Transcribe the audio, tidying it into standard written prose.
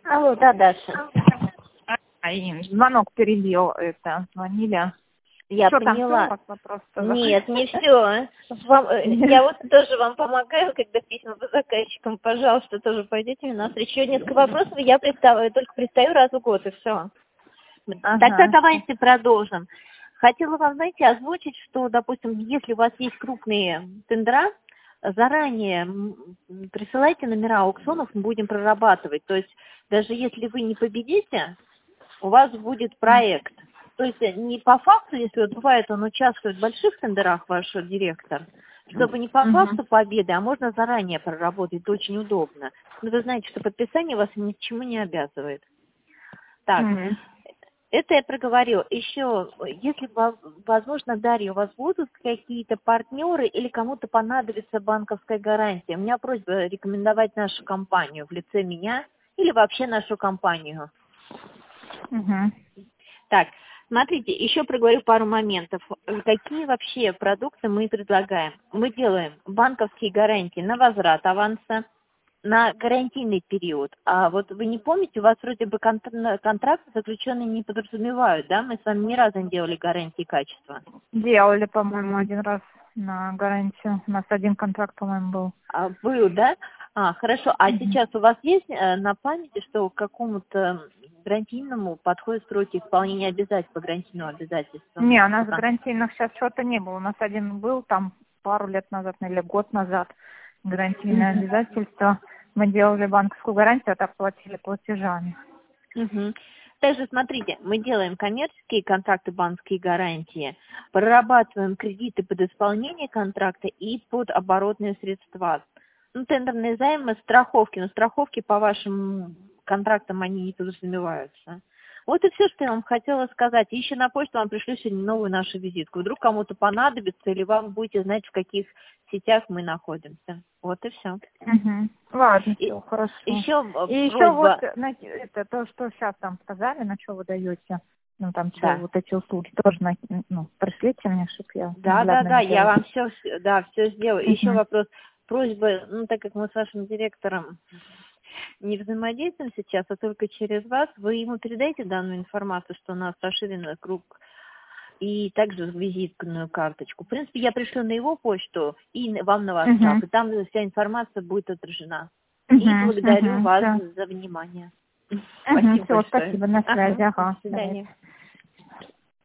Алло, да, Даша. Звонок перебил, звонили. Я Что поняла. там, у вас вопрос? Нет, не все. Я вот тоже вам помогаю, когда письма по заказчикам. Пожалуйста, тоже пойдите мне на встречу. Еще несколько вопросов, я только пристаю раз в год, и все. Тогда давайте продолжим. Хотела вам, знаете, озвучить, что, допустим, если у вас есть крупные тендера, заранее присылайте номера аукционов, мы будем прорабатывать. То есть даже если вы не победите, у вас будет проект. То есть не по факту, если вот бывает, он участвует в больших тендерах, ваш директор, чтобы не по факту победы, а можно заранее проработать, это очень удобно. Но вы знаете, что подписание вас ни к чему не обязывает. Так, это я проговорила. Еще, если, возможно, Дарья, у вас будут какие-то партнеры или кому-то понадобится банковская гарантия, у меня просьба рекомендовать нашу компанию в лице меня или вообще нашу компанию. Так, смотрите, еще проговорю пару моментов. Какие вообще продукты мы предлагаем? Мы делаем банковские гарантии на возврат аванса, на гарантийный период. А вот вы не помните, у вас вроде бы контракты заключенные не подразумевают, да? Мы с вами ни разу не делали гарантии качества. Делали, по-моему, один раз на гарантию. У нас один контракт, по-моему, был. Был, да? Хорошо. А сейчас у вас есть на памяти, что к какому-то гарантийному подходят сроки исполнения обязательств по гарантийному обязательству? Не, у нас гарантийных сейчас что-то не было. У нас один был там пару лет назад или год назад. Гарантийное обязательство. Мы делали банковскую гарантию, а так платили платежами. Также смотрите, мы делаем коммерческие контракты, банковские гарантии, прорабатываем кредиты под исполнение контракта и под оборотные средства. Тендерные займы, страховки, но страховки по вашим контрактам они не подразумеваются. Вот и все, что я вам хотела сказать. И еще на почту вам пришлю сегодня новую нашу визитку. Вдруг кому-то понадобится, или вам будете знать, в каких сетях мы находимся. Вот и все. Ладно, все, хорошо. Еще еще вот, знаете, это то, что сейчас там сказали, на что вы даете, ну там что, вот эти услуги, тоже, пришлите мне, чтобы я... Да, я вам все сделаю. Еще вопрос. Просьба, так как мы с вашим директором не взаимодействуем сейчас, а только через вас, вы ему передайте данную информацию, что у нас расширенный круг, и также визитную карточку. В принципе, я пришлю на его почту и вам на WhatsApp, и там вся информация будет отражена. И благодарю вас за внимание. Спасибо большое. Спасибо, на связи. До свидания.